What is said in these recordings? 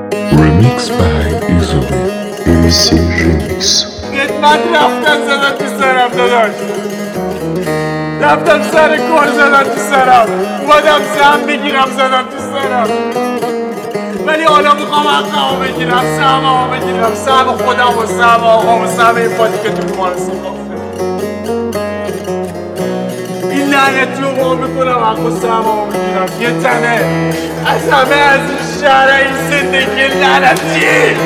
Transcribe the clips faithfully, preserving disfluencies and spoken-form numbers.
Remix by Izumi. Easy Remix. خدمت رفتن زدن تو سرم داداش، رفتم سر کار زدن تو سرم، اومدم سهم بگیرم زدن تو سرم، ولی حالا میخوام حقمو بگیرم، سهممو بگیرم، سهم خودم و سهم آقام و سهم این پادی که تو بیمارستان خواسته. این لعنتی رو قول میکنم حق و سهممو بگیرم. یه تنه از همه از این شهر این زندگی لعنتی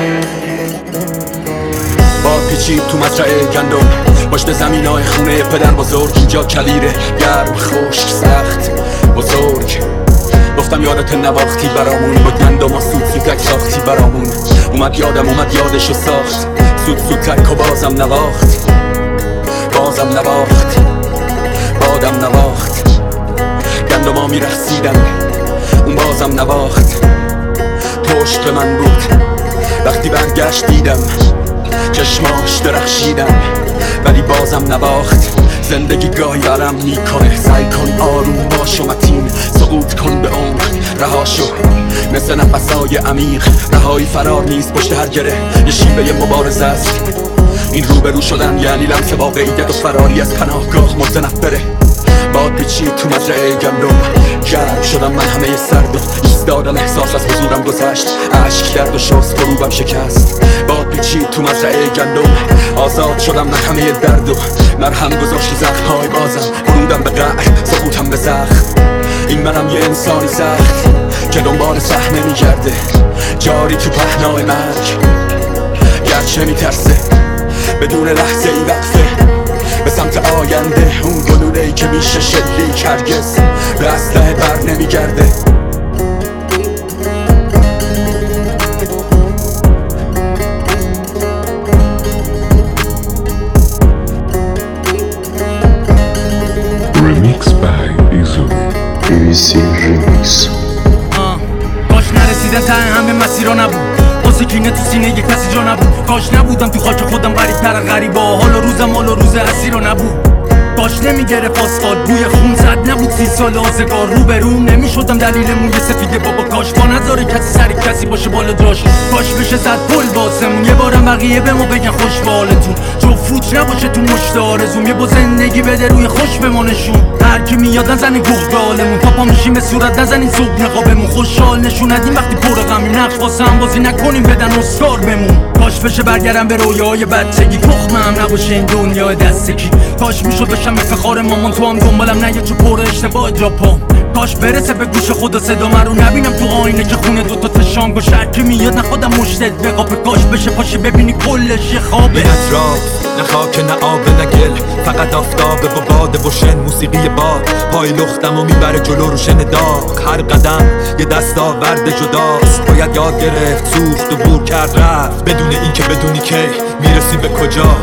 با پیچید تو مزرعه گندم، پشت زمینای خونه پدر بزرگ. اینجا کلیره، گرم، خشک، سخت، بزرگ. گفتم یادت نواختی برامون، با گندم و سود سودک ساختی برامون. اومد یادم اومد یادشو ساخت، سود سودک و بازم نواخت، بازم نواخت، بادم نواخت. گندم ها میرخسیدن، اون بازم نواخت. پشت به من بود وقتی برگشت دیدم چشماش درخشیدن، ولی بازم نواخت. زندگی گاهی برم میکنه، سعی کن آروم باش و متین، سقوط کن به عمق، رها شو مثل نفسای عمیق. رهایی فرار نیست، پشت هر گره یه شیوه مبارزه است. این روبرو شدن یعنی لمس واقعیت و فراری از پناهگاه متنفره. باد پیچید تو مزرعه گندم، گرم شدم من همه سرد و ایستادم، احساس از حضورم گذشت، اشک کرد و شست غروبم شکست. باد پیچید تو مزرعه گندم، آزاد شدم من همه درد و مرهم گذاشت زخم‌های بازم. ورودم به قعر، سقوطم به زخم. این منم یه انسانی سخت که دنبال صحنه میگرده، جاری تو پهنای مرگ، گرچه میترسه بدون لحظه ای وقفه به سمت آینده. اون گلوله‌ای که میشه شلیک هرگز به اسلحه بر نمیگرده. Remix by Izumi. Easy Remix. کاش نرسیدن ته همه مسیرا نبود، واسه کینه تو سینه یک کسی جا نبود. کاش نبودم تو خاک خودم غریب‌تر غریبا، حالا روزم حالا روز اسیرا نبود. کاش نمیگرفت آسفالت بوی خون، زد نبود سی سال آزگار روبروم نمیشدم دلیل موی سفیده بابا. کاش با نذاره کسی سر کسی باشه بالا جاش، کاش بشه زد پل باسمون. یه بارم بقیه به ما بگن خوش به حالتون، جو فوت نباشه تو مشت آرزوم. یه با زندگی بده روی خوش بمانشون، هر کی میاد نزنه گوغ به حالمون. تا پا میشیم به صورت نزنین صبح نقابمون، خوشحال نشون ندیم وقتی پر غمیم. نقش واسه هم بازی نکنیم بدن اسکار بمون. کاش بشه برگردم به رویاهای بچگی، تخمم نباشه این دنیا دستگی. کاش میشد بشم افتخار مامان، تو هم دنبالم نیا چو پر اشتباه جاپام. کاش برسه به گوش خدا صدا من رو نبینم تو آینه که خونه دوتا تشانگ و شرکی میاد نخوادم مشتت بقاپه. کاش بشه پاشی ببینی کلش یه خوابه. به اطراف نه خاک نه آب نه گل، فقط آفتابه و باده و شن. موسیقی باد پای لختم و میبره جلو رو شن داغ. هر قدم یه دستاورد جداست، باید یاد گرفت سوخت و بور کرد رفت، بدون این که بدونی که میرسی به کجا.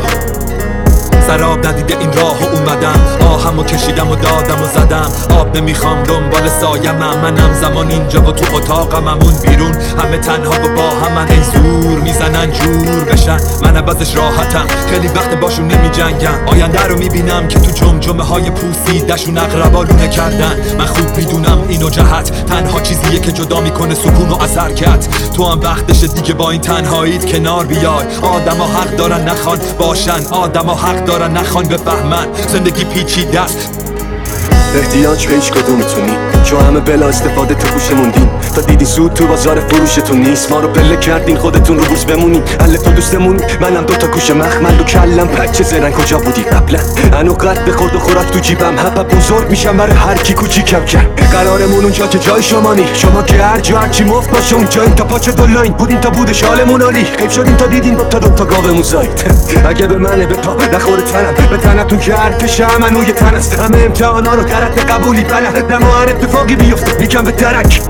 سراب ندیده این راه و اومدم، آهم و کشیدم و دادم و زدم. آب نمیخوام دنبال سایمم، منم زمان اینجا و تو اتاقم. همون بیرون همه تنها و با همن، ای زور میزنن جور بشن، من عوضش راحتم. خیلی وقت باشون نمی جنگم، آینده رو میبینم که تو جمجمه های پوسیدشون اقربا لونه کردن. من خوب میدونم اینو جهت تنها چیزیه که جدا میکنه سکون و از حرکت. تو هم وقتش دیگه با این تنهاییت کنار بیای. آدم ها حق دارن نخوان باشن، آدم ها حق دارن نخوان بفهمن. زندگی پیچیده است، احتیاج به هیچ کدومتونی، چون همه بلا استفاده تو پوشه موندین. تا دیدی زود تو بازار فروشتون نیست، ما رو پله کردین خودتون رو بورس بمونین. اهل تو دوستمونی، منم دوتا کوشه مخمل و کلم پچه زرن. کجا بودی قبلا؟ انو قد به خورد و خوراک تو جیبم، هپا بزرگ میشم برای هر کی کوچیکم کرد. قرارمون اونجا که جای شما نی، شما که هر جا هرچی مفت باشه اونجاییم. تا پاچه دولاین بودین تا بود شالمون عالی، حیف شدین تا دیدین با تا دوتا گاومون زایید. اگه به منه به پا نخوره تنم، به تنتون که ارتشه همه یه تن است. همه امتحانا رو درت قبولی بلد، نما هر اتفاقی بیفته میکن به درک.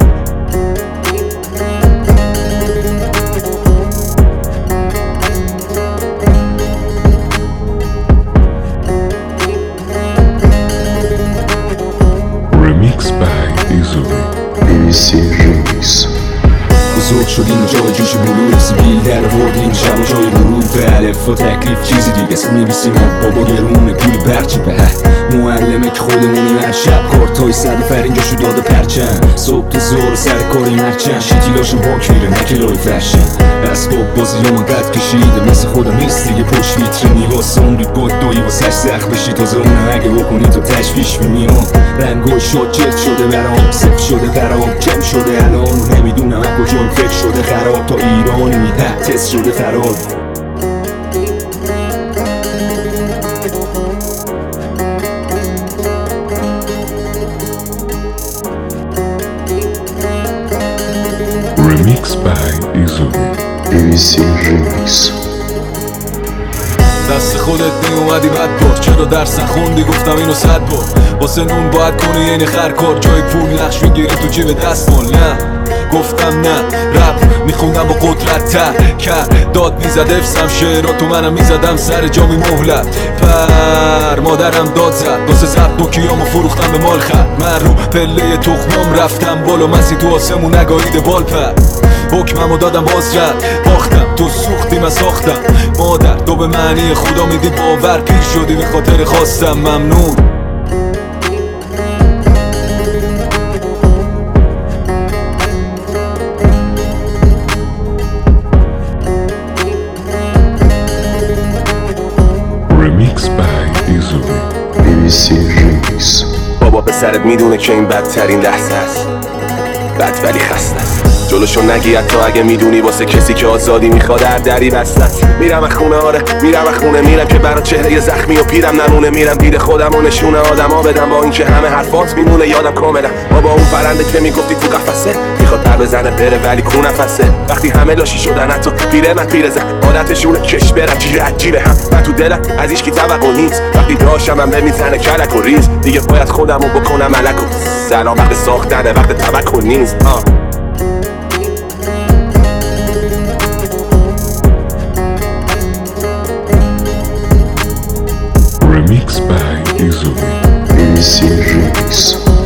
Remix by Izumi. Easy Remix. بزرگ شدیم و جای جوش بلور سیبیل در وردیم شب و جای حروف الف و تکلیف چیزی دیگه است می‌ریسیم بابا گرونه پول برچی به معلمه که خودمونیم هر شب کارتای صد و فرینجاشو داده پرچم صبح تا زور سر کاری مرچم شیتیلاشو باک میره نکلای فرشم اسباب بازی ها من قد کشیده مثل خودم نیست دیگه پشت ویترینی واسه عمری باد دوی واسه سخت بشی تازه اونه اگه بکنی تو تشویش میمیام رنگای شاد جلد شده برام صفر شده برام کم شده الان نمیدونم از کجا فکر شده خراب تا ایران میده تست شده فرار Remix by Izumi. بی بی سی ریمیکس. دست خودت نیومدی بد بار چرا درس نخوندی گفتم اینو صد بار واسه نون باید کنی یعنی خرکار جای پول نقش میگیری تو جیب دستمال نه گفتم نه رپ میخوندم با قدرت تر کرد داد میزد افسم شعراتو منم میزدم سر جامی مهلت پر مادرم داد زد واسه زد دوکیامو فروختم به مال خد من رو پله تخمام رفتم بالا مسی تو آسمون نگاهیده بال پر حکممو دادم باز رد باختم تو سوختی من ساختم مادر تو به معنی خدا میدی باور پیر شدی به خاطر خواستم ممنون Remix by Izumi. بی بی سی ریمیکس. بابا پسرت میدونه که این بدترین لحظه است بد ولی خسته است جلوشو نگی حتی اگه میدونی واسه کسی که آزادی میخواد هر دری بسته است میرم از خونه آره میرم از خونه میرم که برا چهره زخمی و پیرم نمونه میرم دید خودم و نشونه آدما بدم با اینکه همه حرفات میمونه یادم کاملا بابا اون پرنده که میگفتی تو قفسه میخواد پر بزنه بره ولی کو نفسه وقتی همه لاشی شدن حتی پیره من پیره زن عادتشونه کش برم جیره عجیره هم من تو دلم از هیچ کی توقع نیست وقتی داشتم هم بمیزنه کلک و ریز دیگه باید خودمو بکنم ملک و سلام وقت ساختنه وقت توکل نیست آه. Remix by Izumi. بی بی سی ریمیکس.